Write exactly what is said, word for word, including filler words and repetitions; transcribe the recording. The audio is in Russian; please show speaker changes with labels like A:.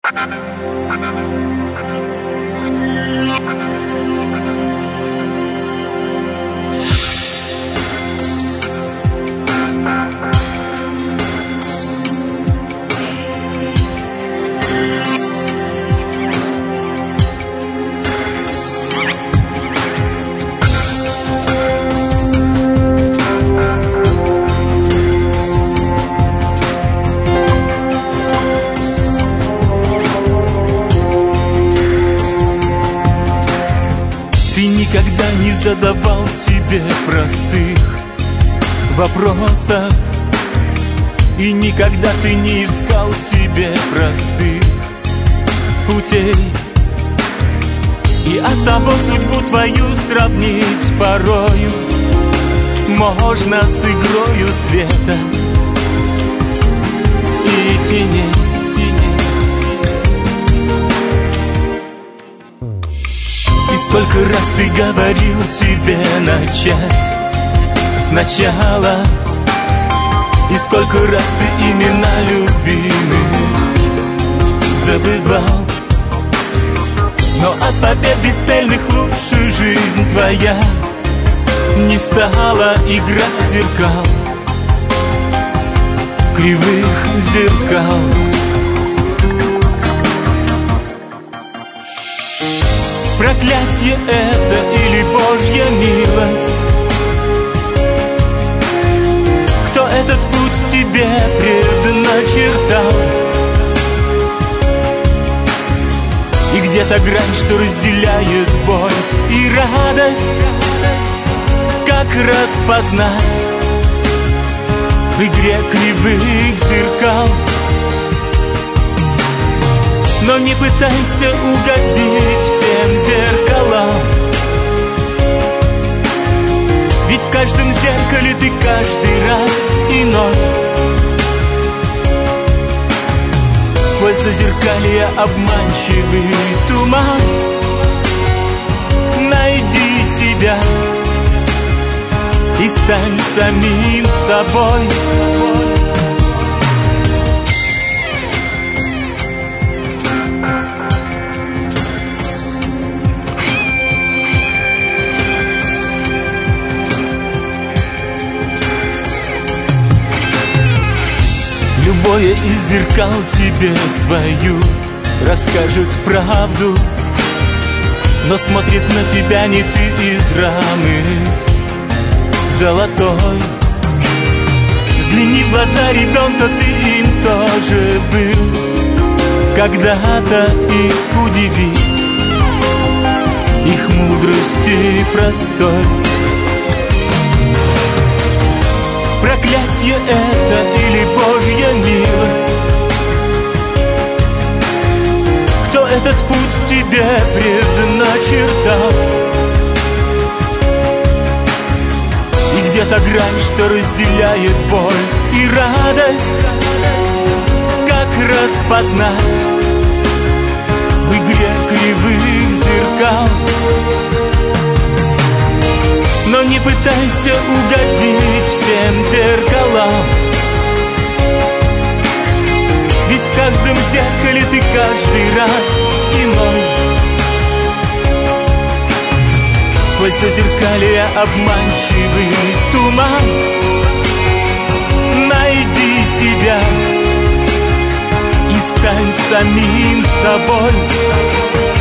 A: Ты никогда не задавал себе простых вопросов, и никогда ты не искал себе простых путей. И оттого судьбу твою сравнить порою можно с игрою света и теней. И сколько раз ты говорил себе начать сначала, и сколько раз ты имена любимых забывал. Но от побед бесцельных лучше жизнь твоя не стала игра зеркал, кривых зеркал. Проклятие это или Божья милость? Кто этот путь тебе предначертал? И где-то грань, что разделяет боль и радость, как распознать в игре кривых зеркал? Но не пытайся угодить всем зеркалам, ведь в каждом зеркале ты каждый раз иной. Сквозь зазеркалье обманчивый туман найди себя и стань самим собой. Любое из зеркал тебе свою расскажет правду, но смотрит на тебя не ты из рамы золотой. Взгляни в глаза ребенка, ты им тоже был когда-то, и удивись их мудрости простой. Проклятие это или Божья милость? Кто этот путь тебе предначертал? И где-то грань, что разделяет боль и радость, как распознать в игре кривых зеркал? Но не пытайся угодить всем зеркалам, ведь в каждом зеркале ты каждый раз иной. Сквозь зазеркалье обманчивый туман найди себя и стань самим собой.